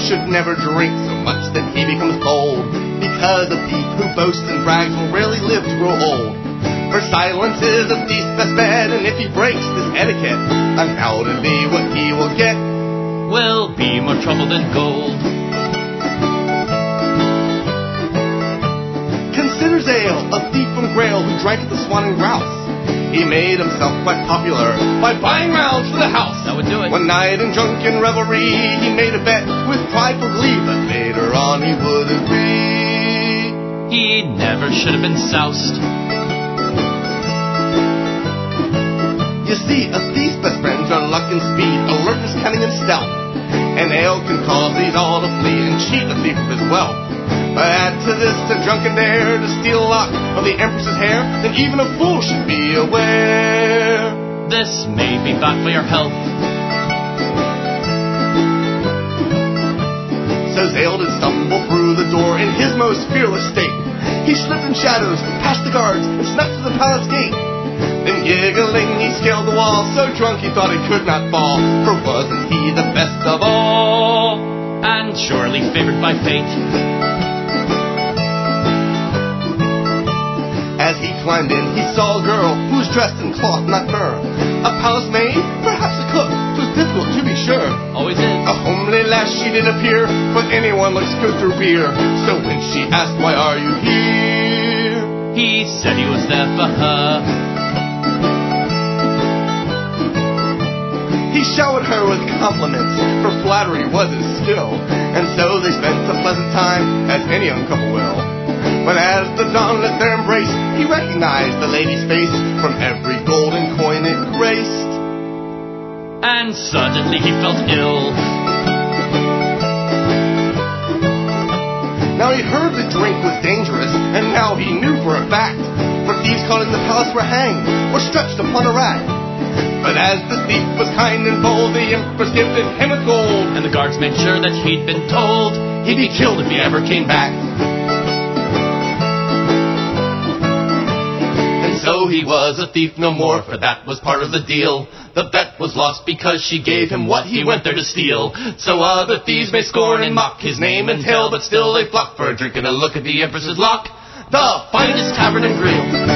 should never drink so much that he becomes bold, because a thief who boasts and brags will rarely live to grow old. For silence is a thief's best bet, and if he breaks this etiquette, undoubtedly what he will get will be more trouble than gold. Consider Zale, a thief from Grail who drank at the Swan and Grouse. He made himself quite popular by buying rounds for the house. That would do it. One night in drunken revelry, he made a bet with prideful glee, but later on he would agree he never should have been soused. You see, a thief's best friends are luck and speed, alertness, cunning, and stealth. And ale can cause these all to flee and cheat a thief of his wealth. Add to this a drunken dare to steal a lock of the Empress's hair, then even a fool should be aware this may be bad for your health. So Zale did stumble through the door in his most fearless state. He slipped in shadows, past the guards, and snuck to the palace gate. Then giggling he scaled the wall, so drunk he thought he could not fall, for wasn't he the best of all, and surely favored by fate. As he climbed in, he saw a girl who was dressed in cloth, not fur. A palace maid, perhaps a cook, 'twas difficult to be sure. Always is. A homely lass she did appear, but anyone looks good through beer. So when she asked, "Why are you here?" he said he was there for her. He showered her with compliments, for flattery was his skill, and so they spent a pleasant time, as any young couple will. But as the dawn lit their embrace, he recognized the lady's face from every golden coin it graced. And suddenly he felt ill. Now he heard the drink was dangerous, and now he knew for a fact, for thieves caught in the palace were hanged, or stretched upon a rack. But as the thief was kind and bold, the Empress gifted him with gold, and the guards made sure that he'd been told he'd be killed if he ever came back. And so he was a thief no more, for that was part of the deal. The bet was lost because she gave him what he went there to steal. So other thieves may scorn and mock his name and tell, but still they flock for a drink and a look at the Empress's lock, the finest tavern and grill.